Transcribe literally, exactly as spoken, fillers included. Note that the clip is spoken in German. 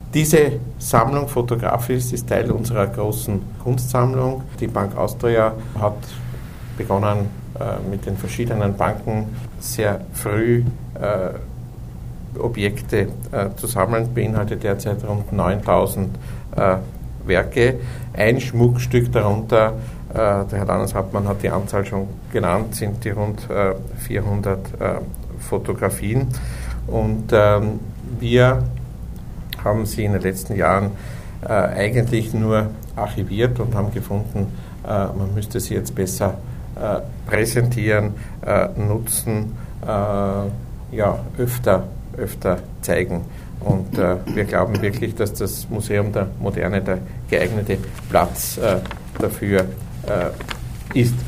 Diese Sammlung Fotografis ist Teil unserer großen Kunstsammlung. Die Bank Austria hat begonnen äh, mit den verschiedenen Banken sehr früh äh, Objekte äh, zu sammeln, beinhaltet derzeit rund neuntausend äh, Werke. Ein Schmuckstück darunter, äh, der Herr Landeshauptmann hat die Anzahl schon genannt, sind die rund äh, vierhundert äh, Fotografien. Und ähm, wir haben sie in den letzten Jahren äh, eigentlich nur archiviert und haben gefunden, äh, man müsste sie jetzt besser äh, präsentieren, äh, nutzen, äh, ja, öfter, öfter zeigen. Und äh, wir glauben wirklich, dass das Museum der Moderne der geeignete Platz äh, dafür äh, ist.